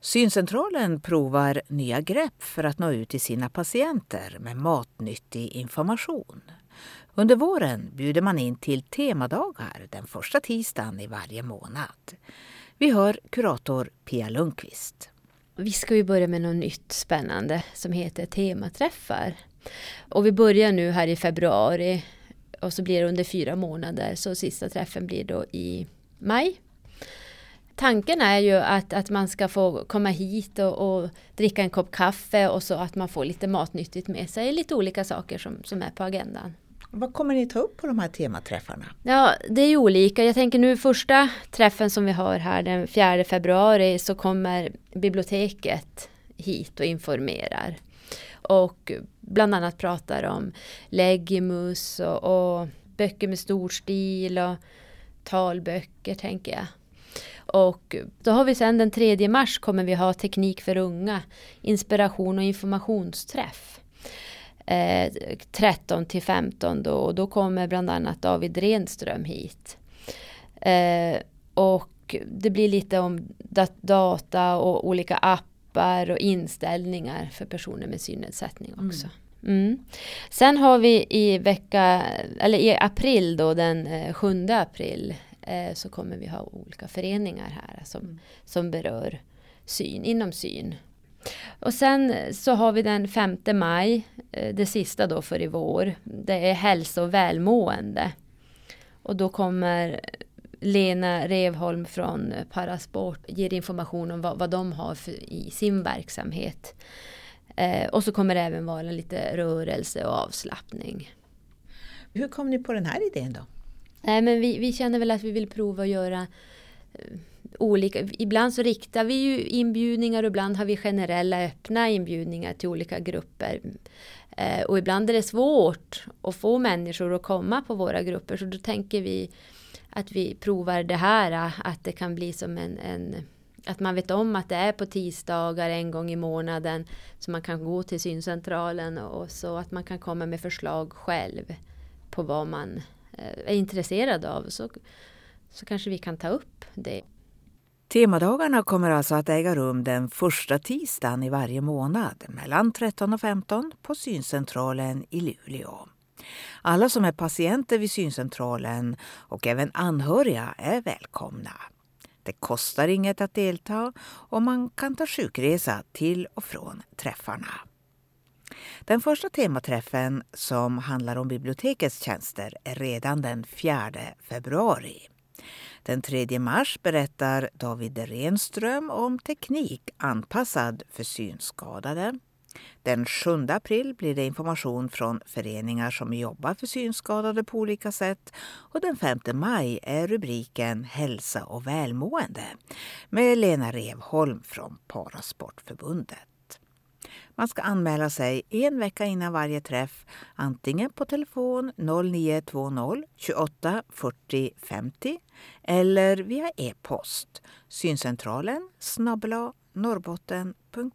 Syncentralen provar nya grepp för att nå ut till sina patienter med matnyttig information. Under våren bjuder man in till temadagar den första tisdagen i varje månad. Vi hör kurator Pia Lundqvist. Vi ska ju börja med något nytt spännande som heter tematräffar. Och vi börjar nu här i februari och så blir det under 4 månader. Så sista träffen blir då i maj. Tanken är ju att man ska få komma hit och dricka en kopp kaffe och så att man får lite matnyttigt med sig. Lite olika saker som är på agendan. Vad kommer ni ta upp på de här tematräffarna? Ja, det är ju olika. Jag tänker nu första träffen som vi har här den 4 februari så kommer biblioteket hit och informerar. Och bland annat pratar om Legimus och böcker med stor stil och talböcker tänker jag. Och då har vi sen den 3 mars kommer vi ha teknik för unga, inspiration och informationsträff. 13-15 då, och då kommer bland annat David Renström hit. Och det blir lite om data och olika appar och inställningar för personer med synnedsättning också. Sen har vi i april då, den 7 april så kommer vi ha olika föreningar här som berör syn, inom syn. Och sen så har vi den 5 maj, det sista då för i vår. Det är hälsa och välmående. Och då kommer Lena Revholm från Parasport ger information om vad de har i sin verksamhet. Och så kommer det även vara lite rörelse och avslappning. Hur kom ni på den här idén då? Nej, men vi känner väl att vi vill prova att göra olika. Ibland så riktar vi ju inbjudningar och ibland har vi generella öppna inbjudningar till olika grupper. Och ibland är det svårt att få människor att komma på våra grupper. Så då tänker vi att vi provar det här. Att det kan bli som att man vet om att det är på tisdagar en gång i månaden. Så man kan gå till syncentralen och så att man kan komma med förslag själv på vad man är intresserad av. Så kanske vi kan ta upp det. Temadagarna kommer alltså att äga rum den första tisdagen i varje månad mellan 13 och 15 på syncentralen i Luleå. Alla som är patienter vid syncentralen och även anhöriga är välkomna. Det kostar inget att delta och man kan ta sjukresa till och från träffarna. Den första tematräffen som handlar om bibliotekets tjänster är redan den 4 februari. Den 3 mars berättar David Renström om teknik anpassad för synskadade. Den 7 april blir det information från föreningar som jobbar för synskadade på olika sätt. Och den 5 maj är rubriken Hälsa och välmående med Lena Revholm från Parasportförbundet. Man ska anmäla sig 1 vecka innan varje träff, antingen på telefon 0920 28 40 50 eller via e-post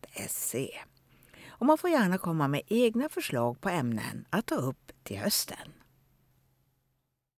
syncentralen@norrbotten.se. Och man får gärna komma med egna förslag på ämnen att ta upp till hösten.